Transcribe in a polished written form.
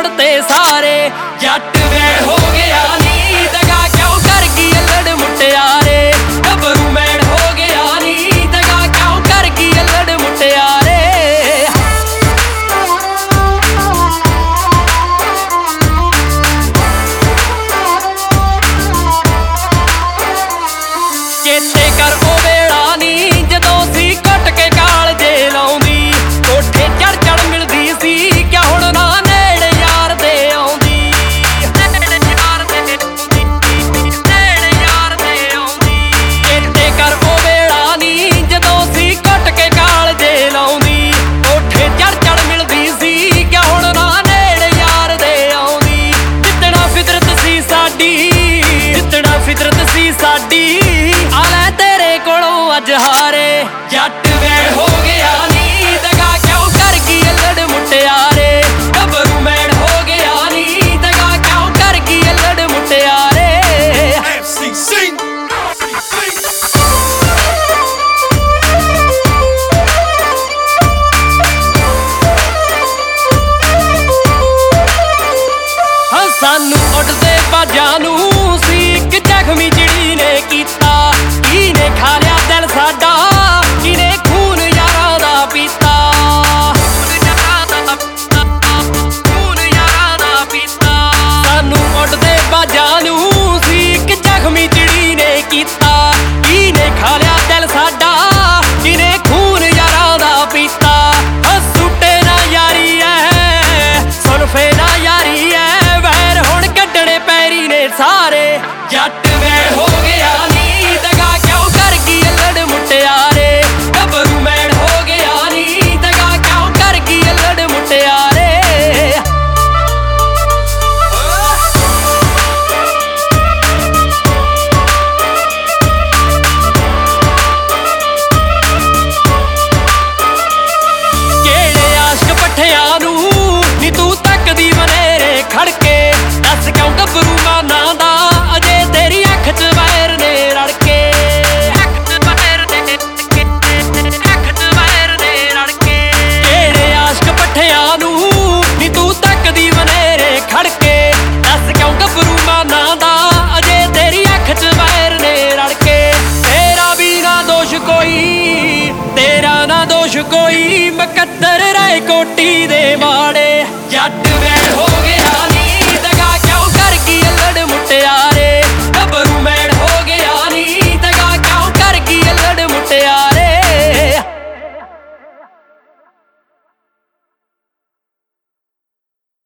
ਤੇ ਸਾਰੇ। ਜੱਟ ਵੈਣ ਹੋ ਗਿਆ ਨੀ ਦਗਾ ਕਿਉਂ ਕਰ ਗਈ ਅਲੜ ਮੁਟਿਆਰੇ। ਗੱਭਰੂ ਮੈਣ ਹੋ ਗਿਆ ਨੀ ਦਗਾ ਕਿਉਂ ਕਰ ਗਈ ਅਲੜ ਮੁਟਿਆਰੇ। ਚੇਤੇ ਕਰ ਉਹ ਵੇਲਾ ਨੀ ਜਦੋਂ ਸੀ ਘੁੱਟ ਕੇ ਕਾਲਜੇ ਲਾਉਂਦੀ। ਕੋਠੇ ਚੜ ਚੜ ਮਿਲਦੀ ਸੀ ਕਿਆ ਹੁਣ ਨਾ ਨੇੜੇ ਯਾਰ ਦੇ ਆਉਂਦੀ। ਚੇਤੇ ਕਰ ਉਹ ਵੇਲਾ ਨੀ ਜਦੋਂ ਸੀ ਘੁੱਟ ਕੇ ਕਾਲਜੇ ਲਾਉਂਦੀ। ਕੋਠੇ ਚੜ ਚੜ ਮਿਲਦੀ ਸੀ ਕਿਆ ਹੁਣ ਨਾ ਨੇੜੇ ਯਾਰ ਦੇ ਆਉਂਦੀ। ਜਿੱਦਣਾ ਫਿਤਰਤ ਸੀ ਸਾਡੀ, ਜਿੱਦਣਾ ਫਿਤਰਤ ਸੀ ਸਾਡੀ, ਆ ਲੈ ਤੇਰੇ ਕੋਲੋਂ ਅੱਜ ਹਾਰੇ। ਜੱਟ ਵੈਣ ਹੋ ਗਿਆ ਨੀ ਦਗਾ ਕਿਉਂ ਕਰ ਗਈ ਅਲੜ ਮੁਟਿਆਰੇ। ਗੱਭਰੂ ਮੈਣ ਹੋ ਗਿਆ ਨੀ ਦਗਾ ਕਿਉਂ ਕਰ ਗਈ ਅਲੜ ਮੁਟਿਆਰੇ। ਹਾਂ ਸਾਨੂੰ ਉੱਡਦੇ ਬਾਜਾਂ ਨੂੰ ਸੀ ਇੱਕ ਜ਼ਖਮੀ ਚਿੜੀ ਨੇ ਕੀਤਾ। ਕਿਹਨੇ ਖਾ ਲਿਆ ਦਿਲ ਸਾਡਾ, ਕਿਹਨੇ ਖੂਨ ਯਾਰਾਂ ਦਾ ਪੀਤਾ। ਖੂਨ ਯਾਰਾਂ ਦਾ ਪੀਤਾ। ਸਾਨੂੰ ਉੱਡਦੇ ਬਾਜਾਂ ਨੂੰ ਸੀ ਇੱਕ ਜ਼ਖਮੀ ਚਿੜੀ ਨੇ ਕੀਤਾ। ਕਿਹਨੇ ਖਾ ਲਿਆ ਦਿਲ ਸਾਡਾ, ਕਿਹਨੇ ਖੂਨ ਯਾਰਾਂ ਦਾ ਪੀਤਾ। ਸੂਟੇ ਨਾ ਯਾਰੀ ਐ, ਸੁਲਫੇ ਨਾ ਯਾਰੀ ਐ, ਵੈਰ ਹੁਣ ਕੱਢਣੇ ਪੈਰੀ ਨੇ ਸਾਰੇ। ਜੱਟ ਵੈਣ ਹੋ ਗਿਆ ਨੀ ਦਗਾ ਕਿਉਂ ਕਰ ਗਈ ਅਲੜ ਮੁਟਿਆਰੇ। ਗੱਭਰੂ ਮੈਣ ਹੋ ਗਿਆ ਨੀ ਦਗਾ ਕਿਉਂ ਕਰ ਗਈ ਅਲੜ ਮੁਟਿਆਰੇ। ਕਿਹੜੇ ਆਸ਼ਕ ਪੱਠਿਆਂ ਨੂੰ ਨੀ ਤੂੰ ਤੱਕਦੀ ਬਨੇਰੇ ਖੜ ਕੇ। ਦੱਸ ਕਿਉਂ ਗੱਭਰੂ ਮਾਨਾਂ ਦਾ ਅਜੇ ਤੇਰੀ ਅੱਖ 'ਚ ਵੈਰ ਨੇ ਰਲ ਕੇ। ਅੱਖ 'ਚ ਵੈਰ ਨੇ, ਅੱਖ 'ਚ ਵੈਰ ਨੇ ਰਲ ਕੇ। ਕਿਹੜੇ ਆਸ਼ਕ ਪੱਠਿਆਂ ਨੂੰ ਨੀ ਤੂੰ ਤੱਕਦੀ ਬਨੇਰੇ ਖੜ ਕੇ। ਦੱਸ ਕਿਉਂ ਗੱਭਰੂ ਮਾਨਾਂ ਦਾ ਅਜੇ ਤੇਰੀ ਅੱਖ 'ਚ ਵੈਰ ਨੇ ਰਲ ਕੇ। ਤੇਰਾ ਵੀ ਨਾ ਦੋਸ਼ ਕੋਈ, ਤੇਰਾ ਨਾ ਦੋਸ਼ ਕੋਈ, ਮੁਕੱਦਰ ਰਾਏ ਕੋਟੀ ਦੇ ਮਾੜੇ।